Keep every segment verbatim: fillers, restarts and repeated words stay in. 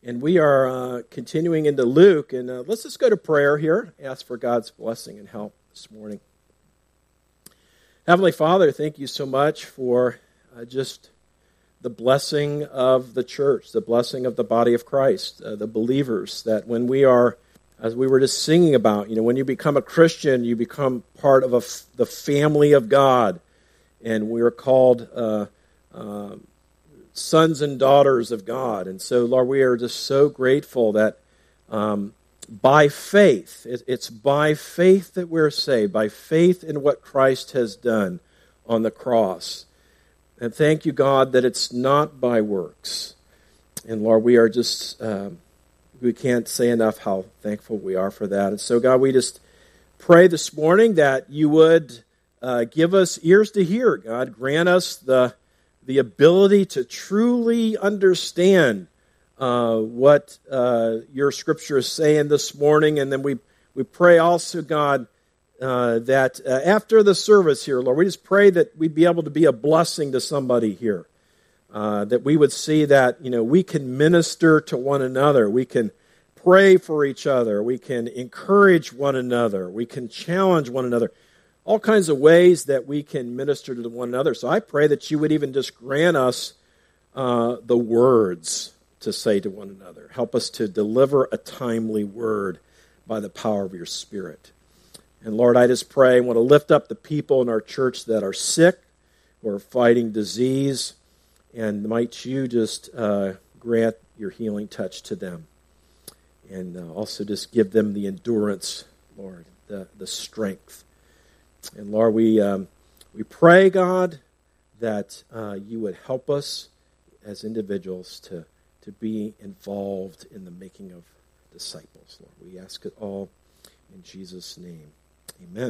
And we are uh, continuing into Luke, and uh, let's just go to prayer here, ask for God's blessing and help this morning. Heavenly Father, thank you so much for uh, just the blessing of the church, the blessing of the body of Christ, uh, the believers, that when we are, as we were just singing about, you know, when you become a Christian, you become part of a f- the family of God, and we are called uh, uh, sons and daughters of God. And so, Lord, we are just so grateful that um, by faith, it, it's by faith that we're saved, by faith in what Christ has done on the cross. And thank you, God, that it's not by works. And Lord, we are just, uh, we can't say enough how thankful we are for that. And so, God, we just pray this morning that you would uh, give us ears to hear, God. Grant us the the ability to truly understand uh, what uh, your Scripture is saying this morning. And then we, we pray also, God, uh, that uh, after the service here, Lord, we just pray that we'd be able to be a blessing to somebody here. Uh, that we would see that, you know, we can minister to one another. We can pray for each other. We can encourage one another. We can challenge one another. All kinds of ways that we can minister to one another. So I pray that you would even just grant us uh, the words to say to one another. Help us to deliver a timely word by the power of your Spirit. And Lord, I just pray, I want to lift up the people in our church that are sick, who are fighting disease, and might you just uh, grant your healing touch to them. And uh, also just give them the endurance, Lord, the, the strength. And Lord, we um, we pray, God, that uh, you would help us as individuals to, to be involved in the making of disciples. Lord, we ask it all in Jesus' name. Amen.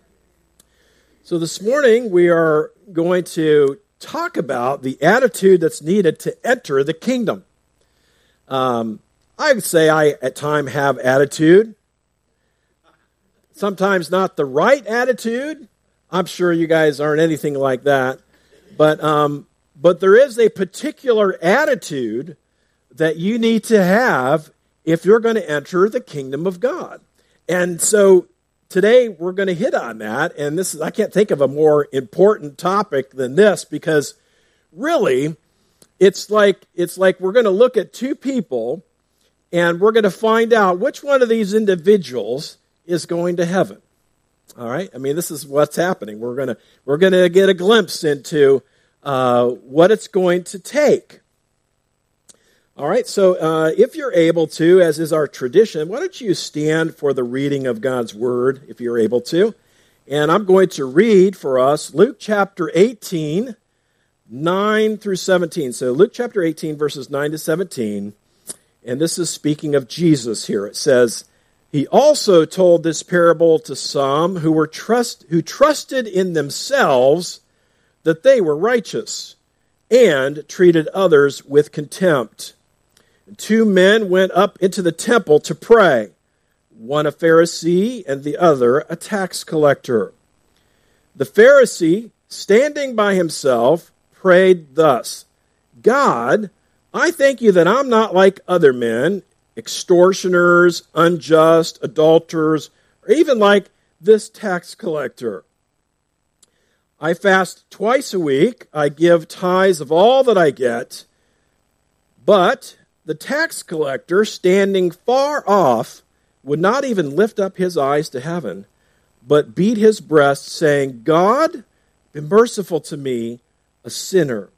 So this morning we are going to talk about the attitude that's needed to enter the kingdom. Um, I would say I, at times, have attitude. Sometimes not the right attitude. I'm sure you guys aren't anything like that. But um, but there is a particular attitude that you need to have if you're going to enter the kingdom of God. And so today we're going to hit on that. And this is, I can't think of a more important topic than this, because really it's like it's like we're going to look at two people and we're going to find out which one of these individuals is going to heaven. All right? I mean, this is what's happening. We're going to we're going to get a glimpse into uh, what it's going to take. All right? So uh, if you're able to, as is our tradition, why don't you stand for the reading of God's Word, if you're able to. And I'm going to read for us Luke chapter eighteen, nine through seventeen. So Luke chapter eighteen, verses nine to seventeen. And this is speaking of Jesus here. It says, "He also told this parable to some who were trust who trusted in themselves that they were righteous, and treated others with contempt. And two men went up into the temple to pray, one a Pharisee and the other a tax collector. The Pharisee, standing by himself, prayed thus, 'God, I thank you that I'm not like other men, extortioners, unjust, adulterers, or even like this tax collector. I fast twice a week. I give tithes of all that I get.' But the tax collector, standing far off, would not even lift up his eyes to heaven, but beat his breast, saying, 'God, be merciful to me, a sinner.'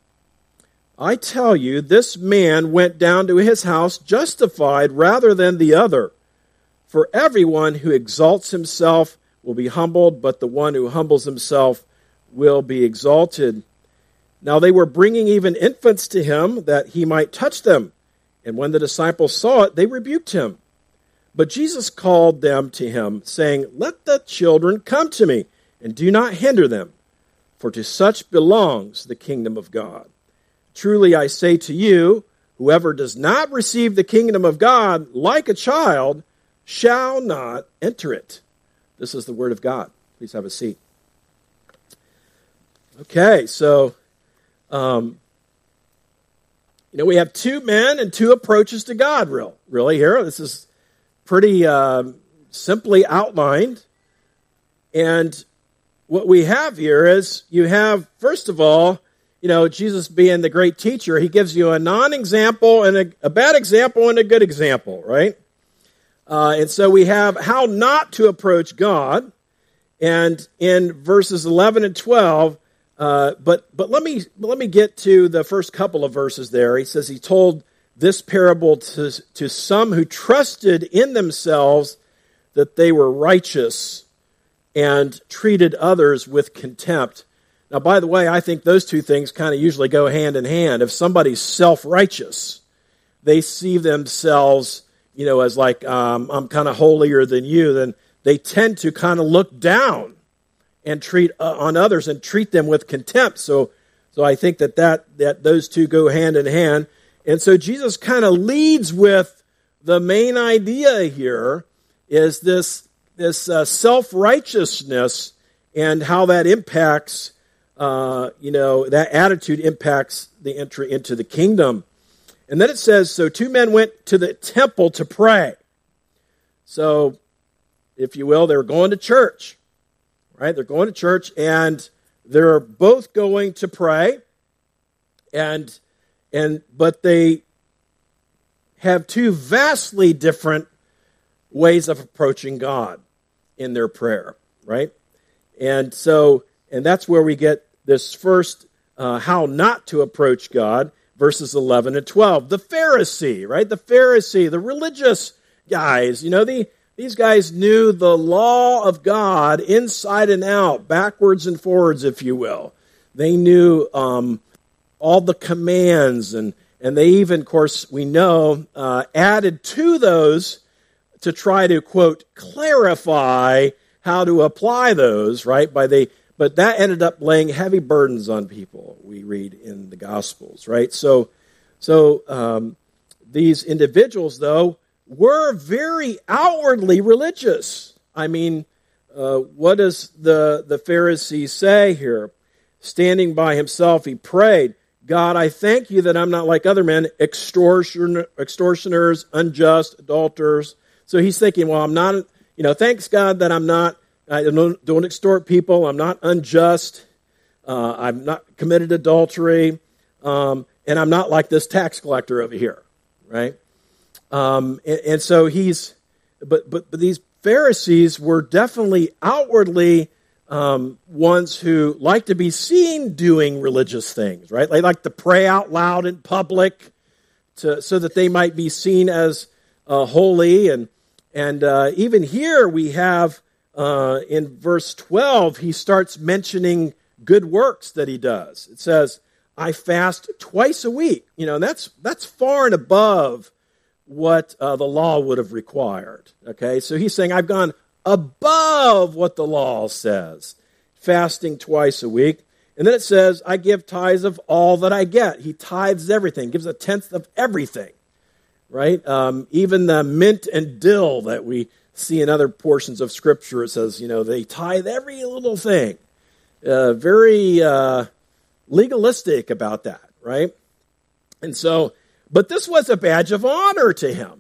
I tell you, this man went down to his house justified rather than the other. For everyone who exalts himself will be humbled, but the one who humbles himself will be exalted." Now they were bringing even infants to him, that he might touch them. And when the disciples saw it, they rebuked him. But Jesus called them to him, saying, "Let the children come to me, and do not hinder them, for to such belongs the kingdom of God. Truly I say to you, whoever does not receive the kingdom of God like a child shall not enter it." This is the word of God. Please have a seat. Okay, so um, You know, we have two men and two approaches to God, real, really here. This is pretty uh, simply outlined. And what we have here is you have, first of all, you know, Jesus being the great teacher, he gives you a non-example and a, a bad example and a good example, right? Uh, and so we have how not to approach God. And in verses eleven and twelve, uh, but but let me let me get to the first couple of verses there. He says he told this parable to, to some who trusted in themselves that they were righteous and treated others with contempt. Now, by the way, I think those two things kind of usually go hand in hand. If somebody's self-righteous, they see themselves, you know, as like, um, I'm kind of holier than you, then they tend to kind of look down and treat uh, on others and treat them with contempt. So, so I think that, that that those two go hand in hand. And so Jesus kind of leads with the main idea here is this this uh, self-righteousness and how that impacts, uh, you know, that attitude impacts the entry into the kingdom. And then it says, so two men went to the temple to pray. So, if you will, they're going to church, right? They're going to church, and they're both going to pray, and and but they have two vastly different ways of approaching God in their prayer, right? And so, and that's where we get this first uh, how not to approach God, verses eleven and twelve. The Pharisee, right? The Pharisee, the religious guys, you know, the These guys knew the law of God inside and out, backwards and forwards, if you will. They knew um, all the commands, and, and they even, of course, we know, uh, added to those to try to, quote, clarify how to apply those, right? By they, but that ended up laying heavy burdens on people, we read in the Gospels, right? So, so um, these individuals, though, were very outwardly religious. I mean, uh, what does the, the Pharisee say here? Standing by himself, he prayed, God, I thank you that I'm not like other men, extortion, extortioners, unjust, adulterers. So he's thinking, well, I'm not, you know, thanks God that I'm not, I don't, don't extort people, I'm not unjust, uh, I've not committed adultery, um, and I'm not like this tax collector over here, right? Um, and, and so he's, but, but but these Pharisees were definitely outwardly um, ones who like to be seen doing religious things, right? They like to pray out loud in public, to so that they might be seen as uh, holy. And and uh, even here we have uh, in verse twelve, he starts mentioning good works that he does. It says, "I fast twice a week." You know, and that's that's far and above what uh, the law would have required. Okay, so he's saying, I've gone above what the law says, fasting twice a week. And then it says, I give tithes of all that I get. He tithes everything, gives a tenth of everything, right? Um, even the mint and dill that we see in other portions of Scripture, it says, you know, they tithe every little thing. Uh, very uh, legalistic about that, right? And so, but this was a badge of honor to him.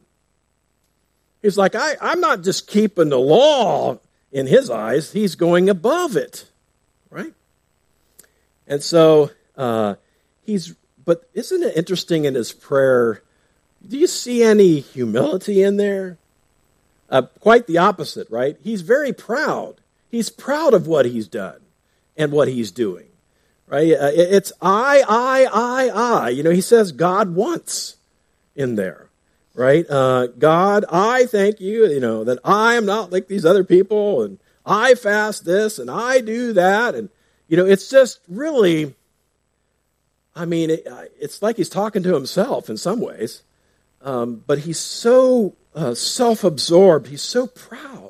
He's like, I, I'm not just keeping the law in his eyes. He's going above it, right? And so uh, he's, but isn't it interesting in his prayer? Do you see any humility in there? Uh, quite the opposite, right? He's very proud. He's proud of what he's done and what he's doing. Right? Uh, it's I, I, I, I. You know, he says God once in there, right? Uh, God, I thank you, you know, that I am not like these other people, and I fast this, and I do that. And, you know, it's just really, I mean, it, it's like he's talking to himself in some ways. Um, but he's so uh, self-absorbed. He's so proud.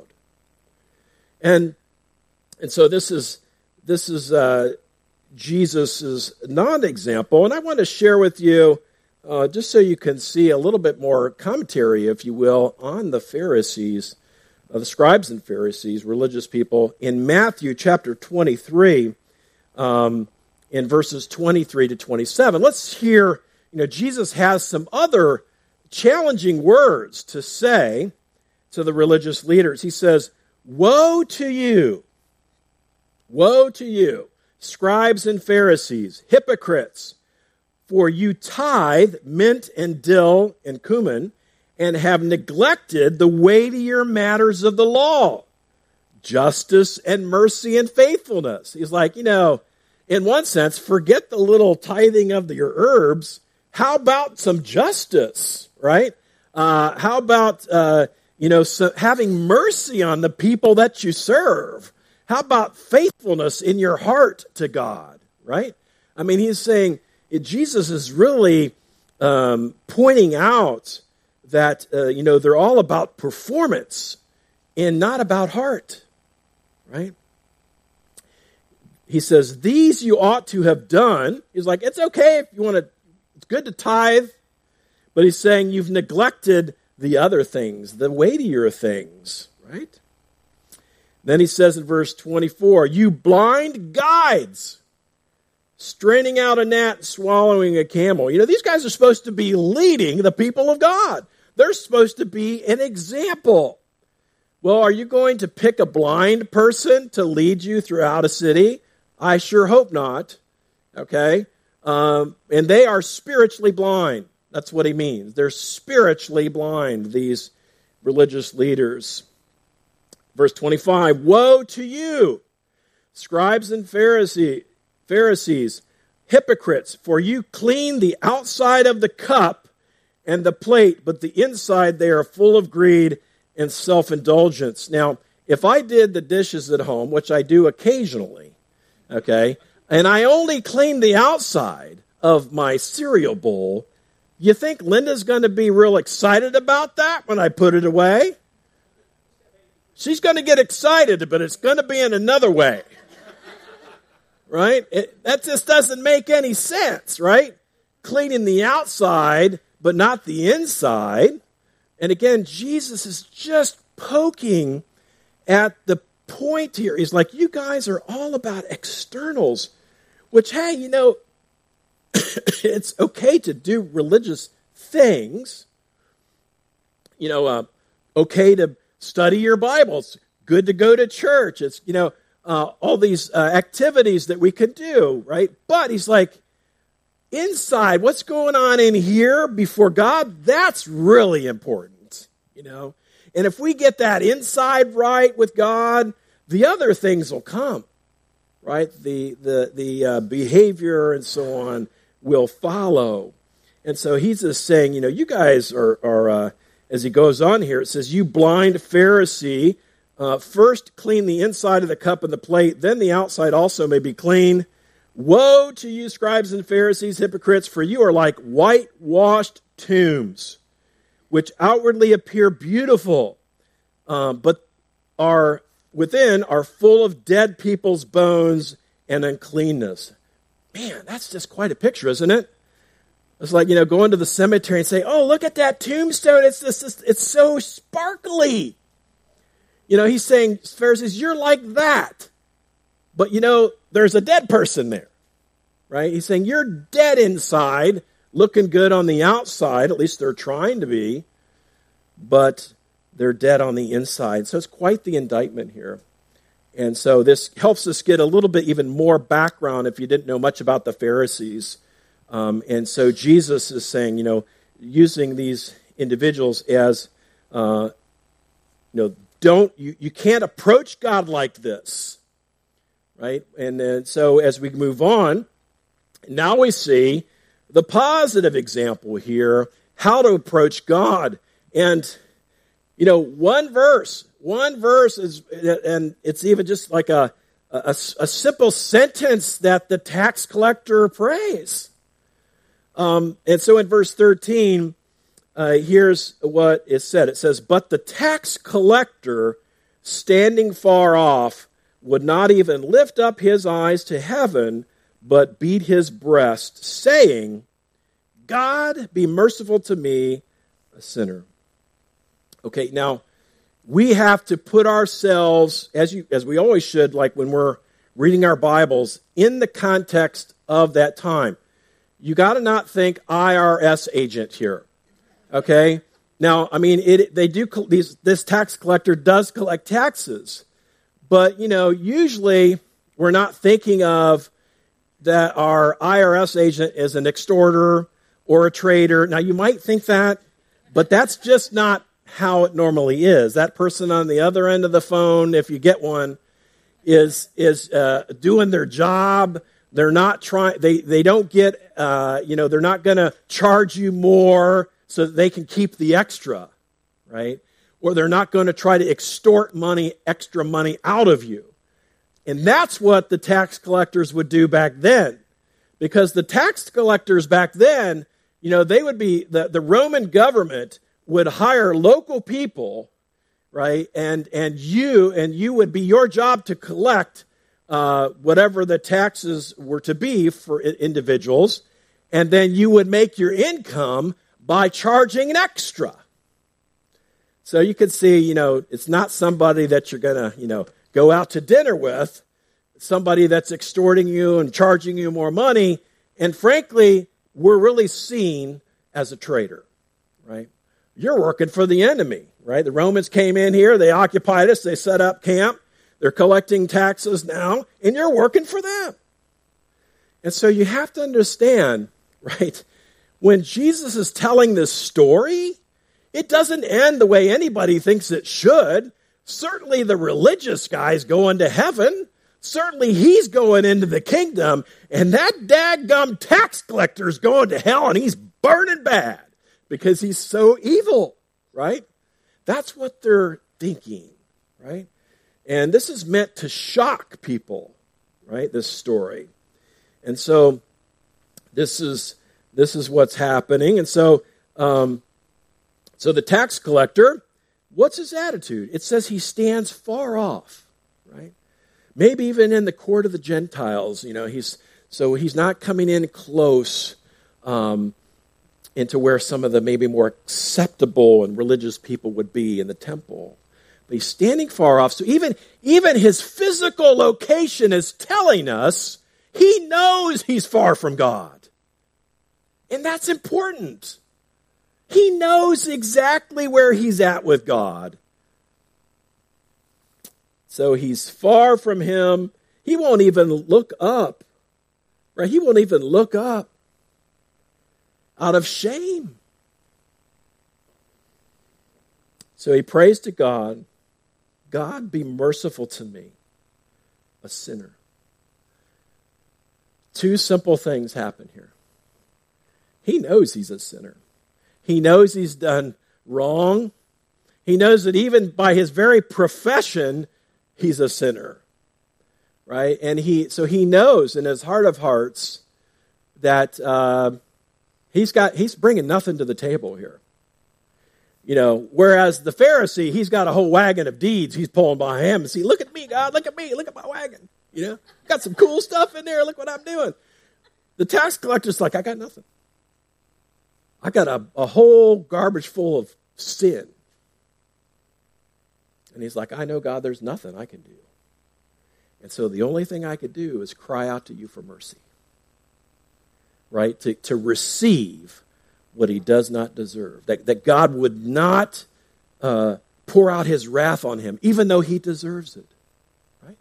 And and so this is, this is, uh, Jesus' non-example, and I want to share with you, uh, just so you can see a little bit more commentary, if you will, on the Pharisees, uh, the scribes and Pharisees, religious people, in Matthew chapter twenty-three, um, in verses twenty-three to twenty-seven. Let's hear, you know, Jesus has some other challenging words to say to the religious leaders. He says, "Woe to you, woe to you, scribes and Pharisees, hypocrites, for you tithe mint and dill and cumin, and have neglected the weightier matters of the law, justice and mercy and faithfulness." He's like, you know, in one sense, forget the little tithing of your herbs. How about some justice, right? Uh, how about, uh, you know, so having mercy on the people that you serve? How about faithfulness in your heart to God, right? I mean, he's saying, Jesus is really um, pointing out that, uh, you know, they're all about performance and not about heart, right? He says, "These you ought to have done." He's like, it's okay if you want to, it's good to tithe, but he's saying you've neglected the other things, the weightier things, right? Then he says in verse twenty-four, "You blind guides, straining out a gnat, swallowing a camel." You know, these guys are supposed to be leading the people of God. They're supposed to be an example. Well, are you going to pick a blind person to lead you throughout a city? I sure hope not. Okay? Um, and they are spiritually blind. That's what he means. They're spiritually blind, these religious leaders. Verse twenty-five, "Woe to you, scribes and Pharisees, Pharisees, hypocrites, for you clean the outside of the cup and the plate, but the inside they are full of greed and self-indulgence." Now, if I did the dishes at home, which I do occasionally, okay, and I only clean the outside of my cereal bowl, you think Linda's going to be real excited about that when I put it away? She's going to get excited, but it's going to be in another way. Right? It, that just doesn't make any sense, right? Cleaning the outside, but not the inside. And again, Jesus is just poking at the point here. He's like, you guys are all about externals, which, hey, you know, it's okay to do religious things. You know, uh, okay to study your Bibles. Good to go to church. It's, you know, Uh, all these uh, activities that we could do, right? But he's like, inside, what's going on in here before God, that's really important, you know? And if we get that inside right with God, the other things will come, right? The the the uh, behavior and so on will follow. And so he's just saying, you know, you guys are, are uh, as he goes on here, it says, "You blind Pharisee, Uh, first clean the inside of the cup and the plate, then the outside also may be clean. Woe to you, scribes and Pharisees, hypocrites, for you are like whitewashed tombs, which outwardly appear beautiful, um, but are within are full of dead people's bones and uncleanness." Man, that's just quite a picture, isn't it? It's like, you know, going to the cemetery and say, "Oh, look at that tombstone. It's just, it's so sparkly." You know, he's saying, Pharisees, you're like that. But, you know, there's a dead person there, right? He's saying, you're dead inside, looking good on the outside. At least they're trying to be. But they're dead on the inside. So it's quite the indictment here. And so this helps us get a little bit even more background if you didn't know much about the Pharisees. Um, and so Jesus is saying, you know, using these individuals as, uh, you know, Don't you, you can't approach God like this, right? And then so as we move on, now we see the positive example here, how to approach God. And, you know, one verse, one verse is, and it's even just like a, a, a simple sentence that the tax collector prays. Um, and so in verse thirteen, Uh, here's what is said. It says, "But the tax collector, standing far off, would not even lift up his eyes to heaven, but beat his breast, saying, God, be merciful to me, a sinner." Okay, now, we have to put ourselves, as you as we always should, like when we're reading our Bibles, in the context of that time. you got to not think I R S agent here, okay? Now, I mean, it, they do these. This tax collector does collect taxes, but you know, usually we're not thinking of that our I R S agent is an extorter or a traitor. Now, you might think that, but that's just not how it normally is. That person on the other end of the phone, if you get one, is is uh, doing their job. They're not trying. They they don't get. Uh, you know, they're not going to charge you more so that they can keep the extra, right? Or they're not going to try to extort money, extra money out of you. And that's what the tax collectors would do back then. Because the tax collectors back then, you know, they would be, the, the Roman government would hire local people, right? And and you, and you would be your job to collect uh, whatever the taxes were to be for individuals. And then you would make your income by charging an extra. So you could see, you know, it's not somebody that you're going to, you know, go out to dinner with, somebody that's extorting you and charging you more money. And frankly, we're really seen as a traitor, right? You're working for the enemy, right? The Romans came in here, they occupied us, they set up camp, they're collecting taxes now, and you're working for them. And so you have to understand, right, when Jesus is telling this story, it doesn't end the way anybody thinks it should. Certainly the religious guy's going to heaven. Certainly he's going into the kingdom. And that dadgum tax collector's going to hell and he's burning bad because he's so evil, right? That's what they're thinking, right? And this is meant to shock people, right, this story. And so this is this is what's happening. And so um, so the tax collector, what's his attitude? It says he stands far off, right? Maybe even in the court of the Gentiles, you know, he's so he's not coming in close um, into where some of the maybe more acceptable and religious people would be in the temple. But he's standing far off. So even, even his physical location is telling us he knows he's far from God. And that's important. He knows exactly where he's at with God. So he's far from him. He won't even look up. Right? He won't even look up out of shame. So he prays to God, God, be merciful to me, a sinner. Two simple things happen here. He knows he's a sinner. He knows he's done wrong. He knows that even by his very profession, he's a sinner, right? And he, so he knows in his heart of hearts that uh, he's got, he's bringing nothing to the table here. You know, whereas the Pharisee, he's got a whole wagon of deeds he's pulling by him and see, look at me, God, look at me, look at my wagon. You know, got some cool stuff in there. Look what I'm doing. The tax collector's like, I got nothing. I got a, a whole garbage full of sin. And he's like, I know, God, there's nothing I can do. And so the only thing I could do is cry out to you for mercy. Right? To, to receive what he does not deserve. That, that God would not uh, pour out his wrath on him, even though he deserves it. Right?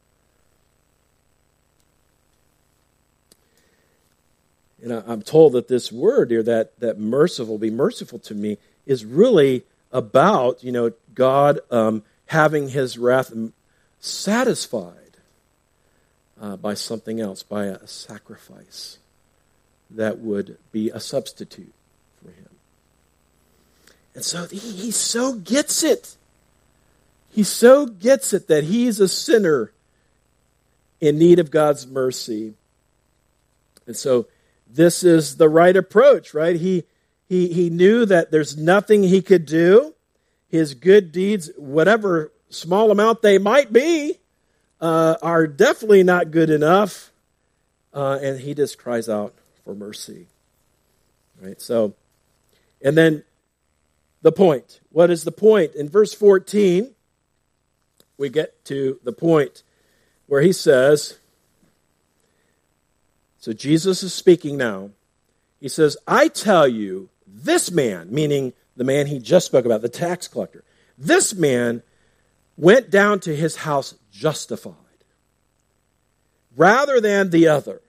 And I, I'm told that this word here, that, that merciful, be merciful to me, is really about, you know, God um, having his wrath satisfied uh, by something else, by a sacrifice that would be a substitute for him. And so he, he so gets it. He so gets it that he's a sinner in need of God's mercy. And so this is the right approach, right? He He, he knew that there's nothing he could do. His good deeds, whatever small amount they might be, uh, are definitely not good enough. Uh, and he just cries out for mercy. Right? So, and then the point. What is the point? In verse fourteen, we get to the point where he says, so Jesus is speaking now. He says, I tell you, this man, meaning the man he just spoke about, the tax collector, this man went down to his house justified rather than the other.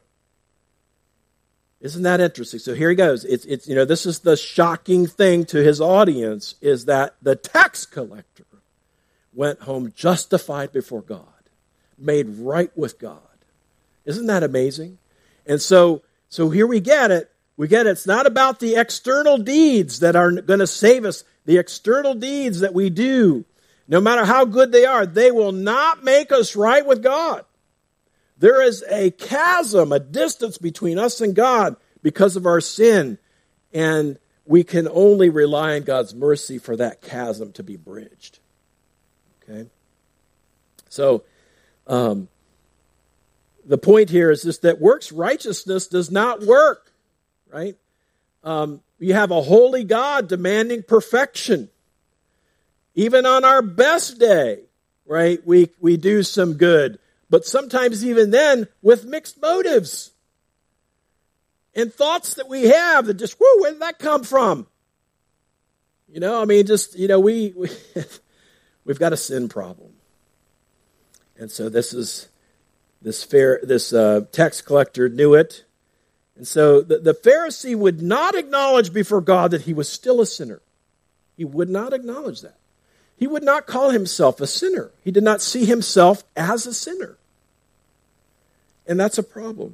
Isn't that interesting? So here he goes. It's, it's, you know, this is the shocking thing to his audience, is that the tax collector went home justified before God, made right with God. Isn't that amazing? And so, so here we get it. We get it. It's not about the external deeds that are going to save us. The external deeds that we do, no matter how good they are, they will not make us right with God. There is a chasm, a distance between us and God because of our sin. And we can only rely on God's mercy for that chasm to be bridged. Okay? So, um, the point here is just that works righteousness does not work, right? Um, you have a holy God demanding perfection. Even on our best day, right, we, we do some good. But sometimes even then, with mixed motives. And thoughts that we have that just, whoo, where did that come from? You know, I mean, just, you know, we, we we've got a sin problem. And so this is, this fair, this uh, tax collector knew it. And so the, the Pharisee would not acknowledge before God that he was still a sinner. He would not acknowledge that. He would not call himself a sinner. He did not see himself as a sinner. And that's a problem.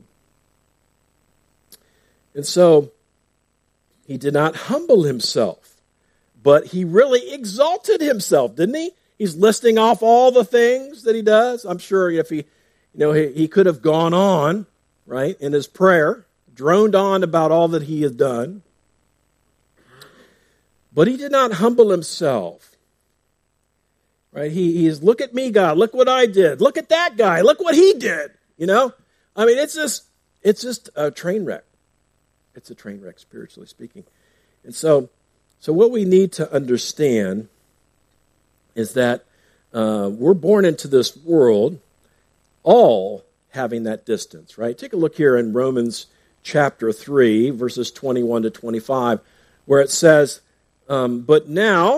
And so he did not humble himself, but he really exalted himself, didn't he? He's listing off all the things that he does. I'm sure if he, you know, he, he could have gone on, right, in his prayer, droned on about all that he had done. But he did not humble himself. Right? He, he's, look at me, God. Look what I did. Look at that guy. Look what he did. You know? I mean, it's just, it's just a train wreck. It's a train wreck, spiritually speaking. And so, so what we need to understand is that uh, we're born into this world all having that distance, right? Take a look here in Romans chapter three, verses twenty-one to twenty-five, where it says, um, but now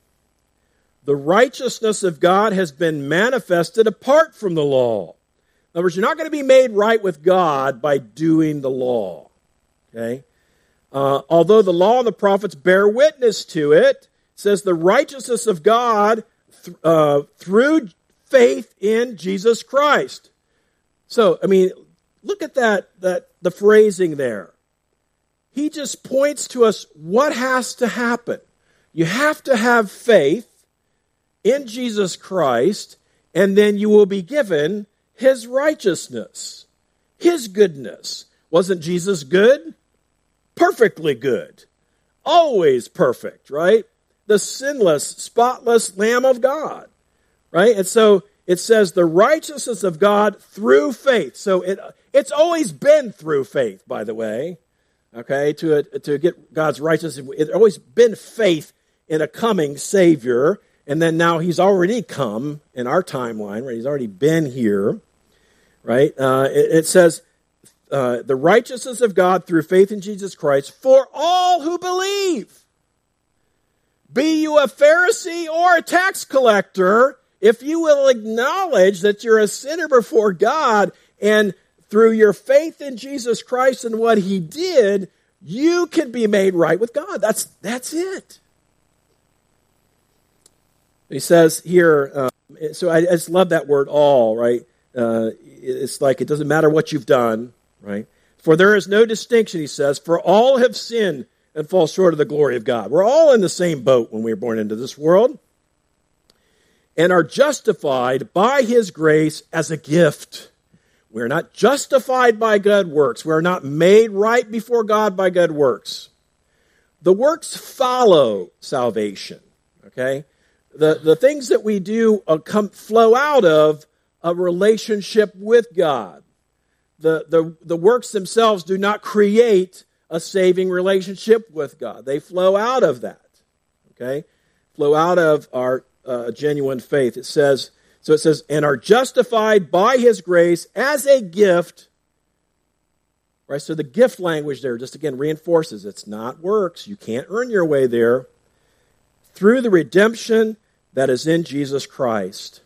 the righteousness of God has been manifested apart from the law. In other words, you're not going to be made right with God by doing the law. Okay? Uh, although the law and the prophets bear witness to it, it says the righteousness of God th- uh, through faith in Jesus Christ. So, I mean, look at that, that the phrasing there. He just points to us what has to happen. You have to have faith in Jesus Christ, and then you will be given his righteousness, his goodness. Wasn't Jesus good? Perfectly good. Always perfect, right? The sinless, spotless Lamb of God, right? And so it says the righteousness of God through faith. So it it's always been through faith, by the way, okay? To, to get God's righteousness, it's always been faith in a coming Savior. And then now he's already come in our timeline, right? He's already been here, right? Uh, it, it says, uh, the righteousness of God through faith in Jesus Christ for all who believe. Be you a Pharisee or a tax collector, if you will acknowledge that you're a sinner before God, and through your faith in Jesus Christ and what he did, you can be made right with God. That's, that's it. He says here, um, so I, I just love that word all, right? Uh, it's like it doesn't matter what you've done, right? For there is no distinction, he says, for all have sinned and fall short of the glory of God. We're all in the same boat when we were born into this world and are justified by his grace as a gift. We're not justified by good works. We're not made right before God by good works. The works follow salvation, okay? The, the things that we do uh, come flow out of a relationship with God. The, the, the works themselves do not create a saving relationship with God. They flow out of that, okay? Flow out of our uh, genuine faith. It says, so it says, and are justified by his grace as a gift, Right? So the gift language there just again reinforces it's not works. You can't earn your way there. Through the redemption that is in Jesus Christ.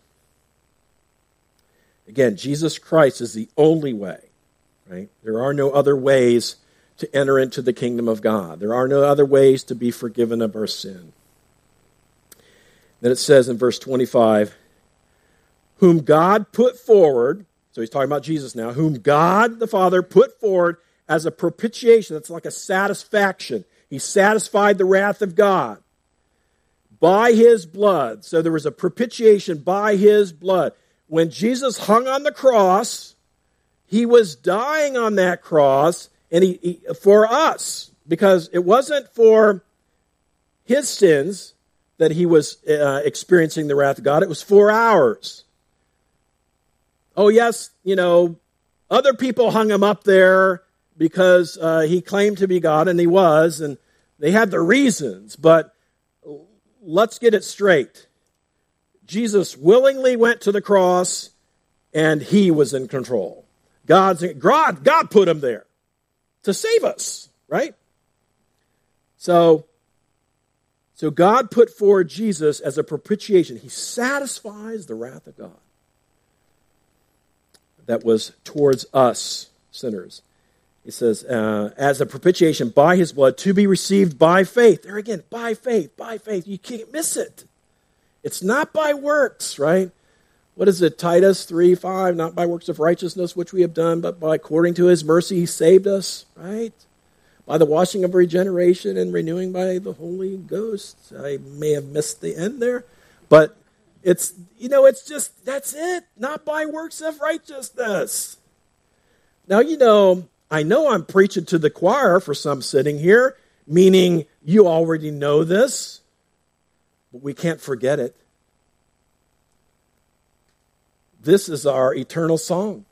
Again, Jesus Christ is the only way. Right? There are no other ways to enter into the kingdom of God. There are no other ways to be forgiven of our sin. Then it says in verse twenty-five, whom God put forward, so he's talking about Jesus now, whom God the Father put forward as a propitiation. That's like a satisfaction. He satisfied the wrath of God by his blood. So there was a propitiation by his blood. When Jesus hung on the cross, he was dying on that cross and he, he for us, because it wasn't for his sins that he was uh, experiencing the wrath of God. It was for ours. Oh, yes, you know, other people hung him up there because uh, he claimed to be God, and he was, and they had their reasons. But let's get it straight. Jesus willingly went to the cross, and he was in control. God's God, God put him there to save us, right? So, so God put forward Jesus as a propitiation. He satisfies the wrath of God that was towards us, sinners. He says, uh, as a propitiation by his blood to be received by faith. There again, by faith, by faith. You can't miss it. It's not by works, right? What is it, Titus three five? Not by works of righteousness which we have done, but by according to his mercy he saved us, right? By the washing of regeneration and renewing by the Holy Ghost. I may have missed the end there, but it's, you know, it's just, that's it. Not by works of righteousness. Now, you know, I know I'm preaching to the choir for some sitting here, meaning you already know this, but we can't forget it. This is our eternal song.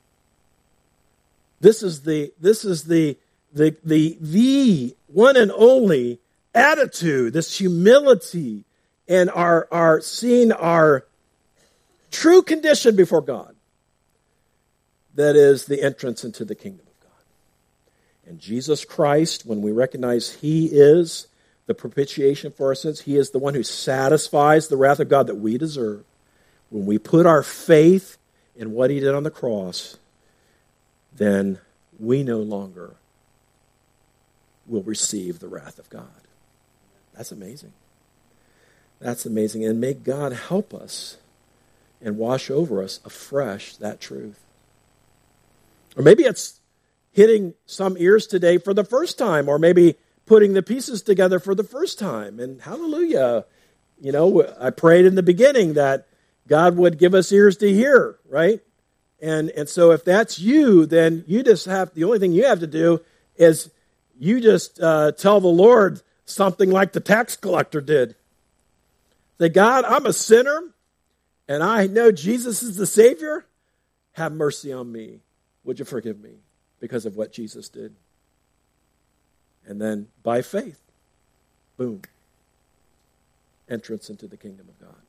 This is the, this is the, the, the, the one and only attitude, this humility, and our, our seeing our true condition before God. That is the entrance into the kingdom of God. And Jesus Christ, when we recognize he is the propitiation for our sins, he is the one who satisfies the wrath of God that we deserve. When we put our faith in what he did on the cross, then we no longer will receive the wrath of God. That's amazing. That's amazing. And may God help us and wash over us afresh that truth. Or maybe it's hitting some ears today for the first time, or maybe putting the pieces together for the first time. And hallelujah. You know, I prayed in the beginning that God would give us ears to hear, right? And and so if that's you, then you just have, the only thing you have to do is you just uh, tell the Lord something like the tax collector did. Say, God, I'm a sinner, and I know Jesus is the Savior. Have mercy on me. Would you forgive me because of what Jesus did? And then by faith, boom, entrance into the kingdom of God.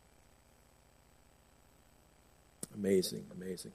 Amazing, amazing.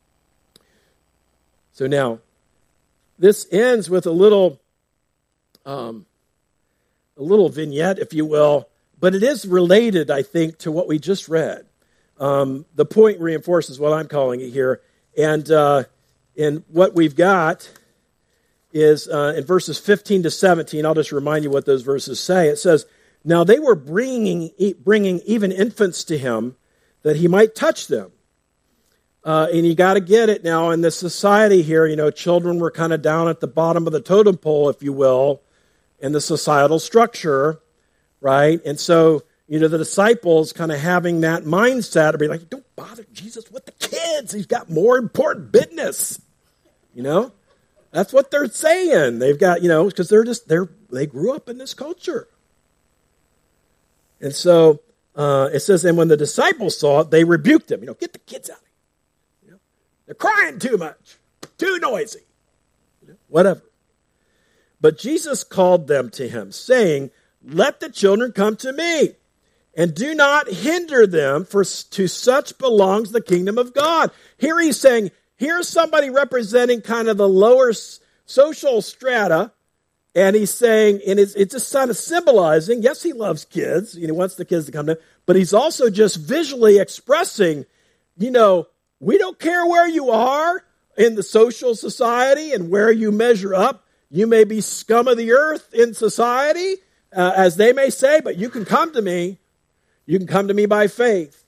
So now, this ends with a little, um, a little vignette, if you will, but it is related, I think, to what we just read. Um, the point reinforces what I'm calling it here, and uh, and what we've got is uh, in verses fifteen to seventeen. I'll just remind you what those verses say. It says, "Now they were bringing bringing even infants to him, that he might touch them." Uh, and you got to get it now in this society here. You know, children were kind of down at the bottom of the totem pole, if you will, in the societal structure, right? And so, you know, the disciples kind of having that mindset of being like, don't bother Jesus with the kids. He's got more important business. You know, that's what they're saying. They've got, you know, because they're just, they're, they grew up in this culture. And so uh, it says, and when the disciples saw it, they rebuked him. You know, get the kids out. They're crying too much, too noisy, whatever. But Jesus called them to him, saying, let the children come to me, and do not hinder them, for to such belongs the kingdom of God. Here he's saying, here's somebody representing kind of the lower social strata, and he's saying, and it's, it's just kind of symbolizing, yes, he loves kids, and he wants the kids to come to him, but he's also just visually expressing, you know, we don't care where you are in the social society and where you measure up. You may be scum of the earth in society, uh, as they may say, but you can come to me. You can come to me by faith.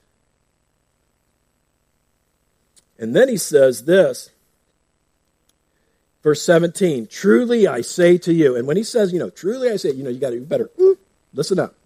And then he says this, verse seventeen, truly I say to you, and when he says, you know, truly I say, you know, you got to, you better mm, listen up.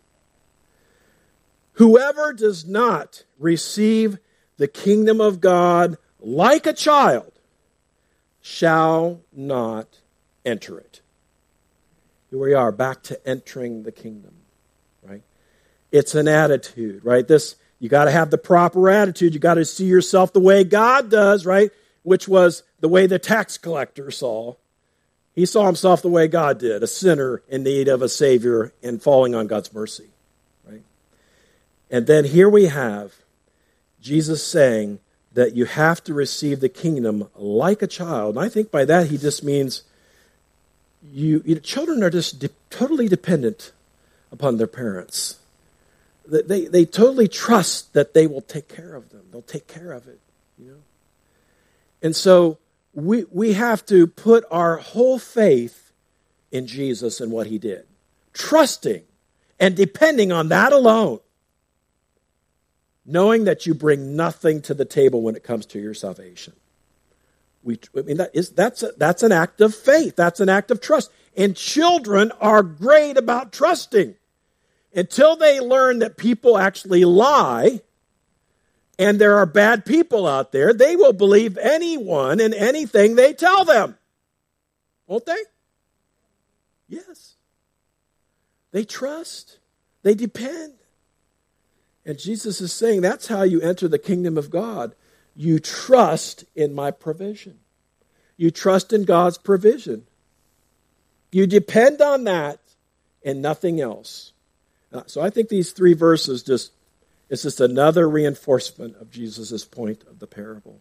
Whoever does not receive the kingdom of God like a child shall not enter it. Here we are, back to entering the kingdom, right? It's an attitude, right? This, you got to have the proper attitude. You got to see yourself the way God does, right? Which was the way the tax collector saw. He saw himself the way God did, a sinner in need of a Savior and falling on God's mercy, right? And then here we have Jesus saying that you have to receive the kingdom like a child. And I think by that he just means you, you know, children are just de- totally dependent upon their parents. They, they, they totally trust that they will take care of them. They'll take care of it, you know. And so we we have to put our whole faith in Jesus and what he did, trusting and depending on that alone, knowing that you bring nothing to the table when it comes to your salvation. We, I mean, that is, that's, a, that's an act of faith. That's an act of trust. And children are great about trusting. Until they learn that people actually lie, and there are bad people out there, they will believe anyone and anything they tell them. Won't they? Yes. They trust. They depend. And Jesus is saying that's how you enter the kingdom of God. You trust in my provision. You trust in God's provision. You depend on that and nothing else. So I think these three verses just, it's just another reinforcement of Jesus' point of the parable.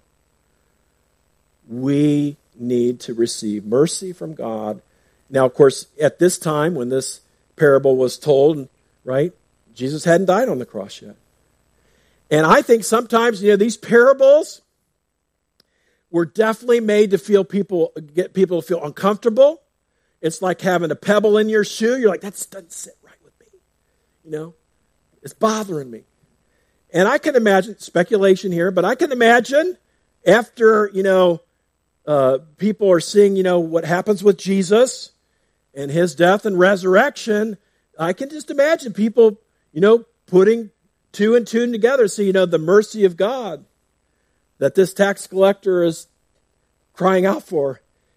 We need to receive mercy from God. Now, of course, at this time when this parable was told, right, Jesus hadn't died on the cross yet. And I think sometimes, you know, these parables were definitely made to feel people, get people to feel uncomfortable. It's like having a pebble in your shoe. You're like, that doesn't sit right with me. You know, it's bothering me. And I can imagine, speculation here, but I can imagine after, you know, uh, people are seeing, you know, what happens with Jesus and his death and resurrection, I can just imagine people, you know, putting two and two together. So, you know, the mercy of God that this tax collector is crying out for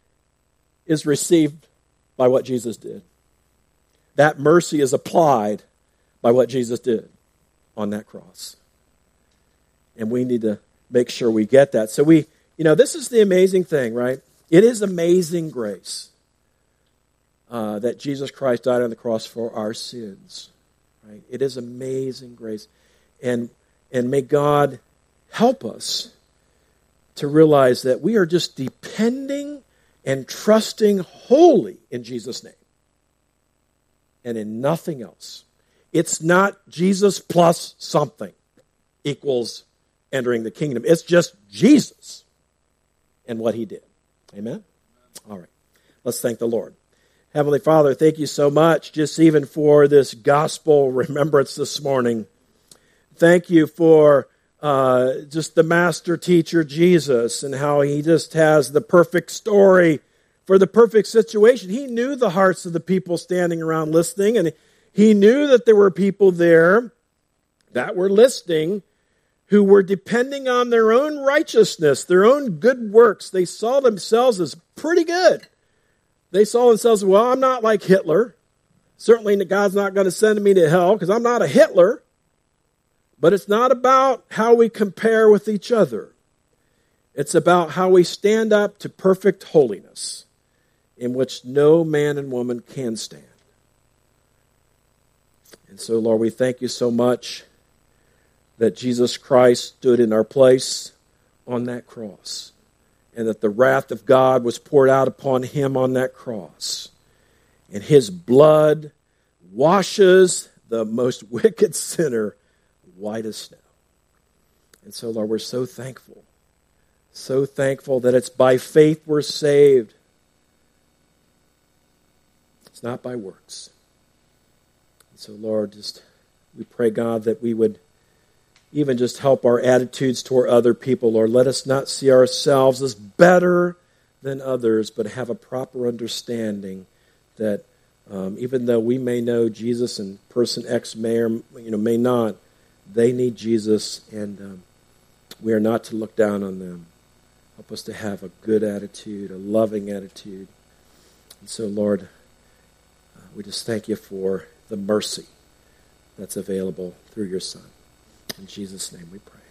is received by what Jesus did. That mercy is applied by what Jesus did on that cross. And we need to make sure we get that. So we, you know, this is the amazing thing, right? It is amazing grace uh, that Jesus Christ died on the cross for our sins. Right? It is amazing grace. And, and may God help us to realize that we are just depending and trusting wholly in Jesus' name and in nothing else. It's not Jesus plus something equals entering the kingdom. It's just Jesus and what he did. Amen? All right. Let's thank the Lord. Heavenly Father, thank you so much just even for this gospel remembrance this morning. Thank you for uh, just the master teacher, Jesus, and how he just has the perfect story for the perfect situation. He knew the hearts of the people standing around listening, and he knew that there were people there that were listening who were depending on their own righteousness, their own good works. They saw themselves as pretty good. They saw themselves, well, I'm not like Hitler. Certainly God's not going to send me to hell because I'm not a Hitler. But it's not about how we compare with each other. It's about how we stand up to perfect holiness in which no man and woman can stand. And so, Lord, we thank you so much that Jesus Christ stood in our place on that cross and that the wrath of God was poured out upon him on that cross. And his blood washes the most wicked sinner white as snow. And so, Lord, we're so thankful. So thankful that it's by faith we're saved. It's not by works. And so, Lord, just we pray, God, that we would even just help our attitudes toward other people, Lord. Let us not see ourselves as better than others, but have a proper understanding that um, even though we may know Jesus and person X may or you know may not, they need Jesus, and um, we are not to look down on them. Help us to have a good attitude, a loving attitude. And so, Lord, uh, we just thank you for the mercy that's available through your Son. In Jesus' name we pray.